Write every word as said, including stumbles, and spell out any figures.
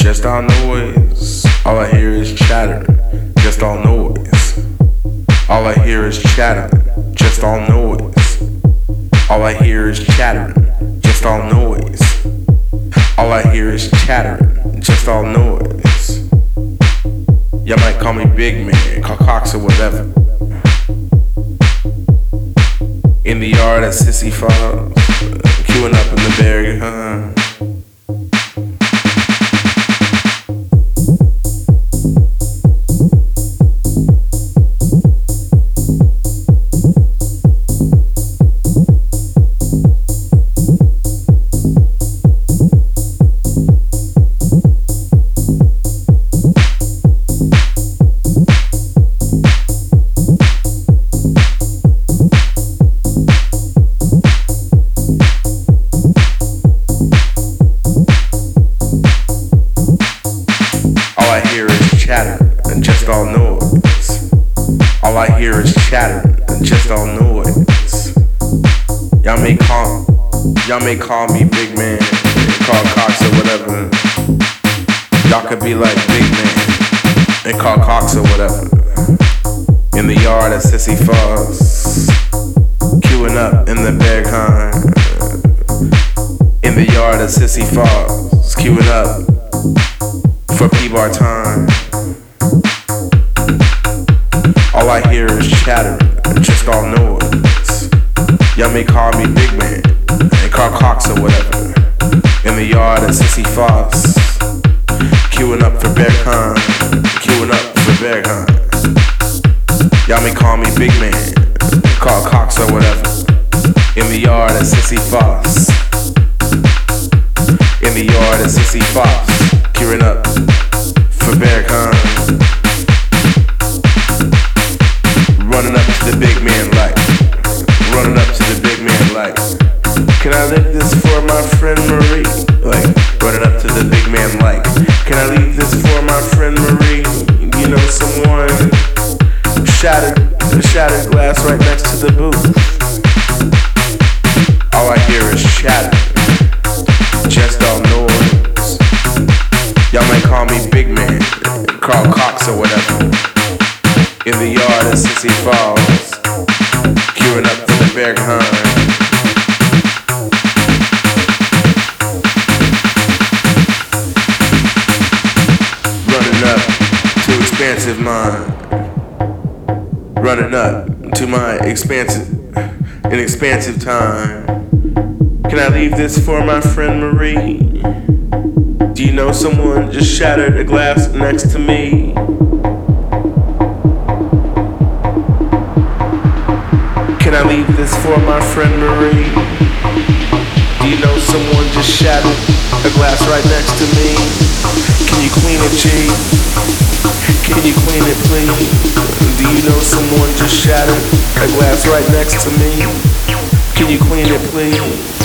just all noise. All I hear is chatter, just all noise. All I hear is chatter, just all noise. All I hear is chatter, just all noise. All I hear is chatter, just all noise. Y'all might call me Big Man, call Cox or whatever. In the yard at Sissy Falls, queuing up in the berry, huh? All I hear is chatter and just all noise. All I hear is chatter and just all noise. Y'all may call, y'all may call me Big Man, call Cox or whatever. Y'all could be like Big Man and call Cox or whatever. In the yard at Sissy Falls, queuing up in the Berghain. In the yard at Sissy Falls, queuing up for P-Bar time. All I hear is chatter and just all noise. Y'all may call me Big Man and call Cox or whatever. In the yard at Sissy Falls, queuing up for Berghain, queuing up for Berghain. Y'all may call me Big Man and call Cox or whatever. In the yard at Sissy Falls, in the yard at Sissy Falls, queuing up for Berghain. Running up to the big man like, running up to the big man like, can I leave this for my friend Marie? Like, running up to the big man like, can I leave this for my friend Marie? You know someone shattered, shattered glass right next to the booth. All I hear is chatter, just all noise. Y'all might call me Big Man, call Cox or whatever. In the yard at Sissy Falls, queuing up for the Berghain. Running up to expansive mind. Running up to my expansive, an expansive time. Can I leave this for my friend Marie? Do you know someone just shattered a glass next to me? Can I leave this for my friend Marie? Do you know someone just shattered a glass right next to me? Can you clean it, G? Can you clean it, please? Do you know someone just shattered a glass right next to me? Can you clean it, please?